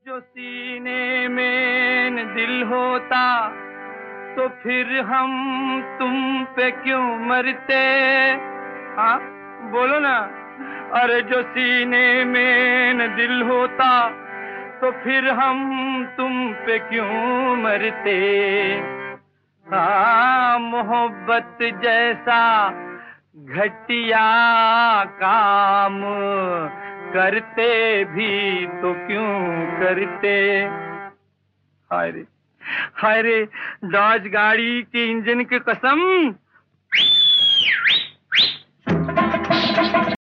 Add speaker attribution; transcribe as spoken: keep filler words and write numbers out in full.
Speaker 1: जो सीने में न दिल होता तो फिर हम तुम पे क्यों मरते। हाँ बोलो ना। अरे जो सीने में न दिल होता तो फिर हम तुम पे क्यों मरते। हाँ मोहब्बत जैसा घटिया काम करते भी तो क्यों करते। हाय रे हाय रे, डॉज गाड़ी के इंजन की कसम।